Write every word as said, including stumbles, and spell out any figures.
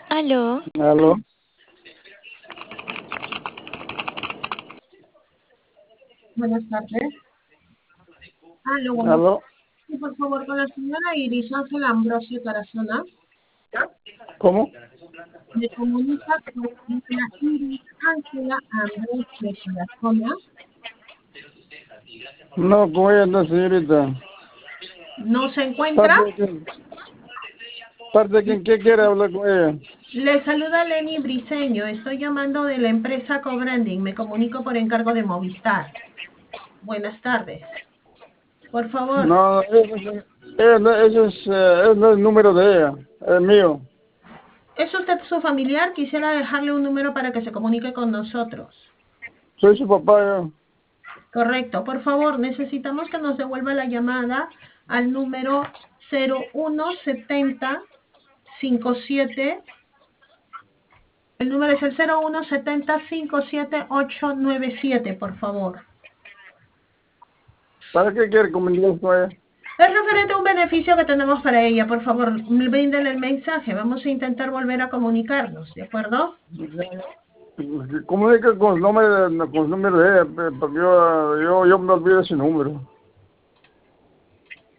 Aló. Aló, Buenas tardes. Aló, buenas aló, tardes. Por favor, con la señora Iris Ángela Ambrosio Tarazona. ¿cómo? Me comunica con la señora Iris Ángela Ambrosio Tarazona. No, ¿cómo anda, señorita? ¿No se encuentra? ¿Parte de quién? ¿Parte de quién? ¿Qué quiere hablar con ella? Le saluda Lenny Briceño. Estoy llamando de la empresa Cobranding. Me comunico por encargo de Movistar. Buenas tardes. Por favor, No, ese, ese- ese es, eh, ese no es el número de ella, es mío. ¿es usted su familiar? Quisiera dejarle un número para que se comunique con nosotros. Soy su papá, yo. Correcto. Por favor, necesitamos que nos devuelva la llamada al número cero uno setenta cincuenta y siete. El número es el cero uno setenta cincuenta y siete ocho nueve siete, por favor. ¿Para qué quiere comunicarse con ella? Es referente a un beneficio que tenemos para ella. Por favor, bríndele el mensaje. Vamos a intentar volver a comunicarnos, ¿de acuerdo? Comunica con el nombre de, con el número de ella, pe- porque yo, yo, yo me olvido ese número.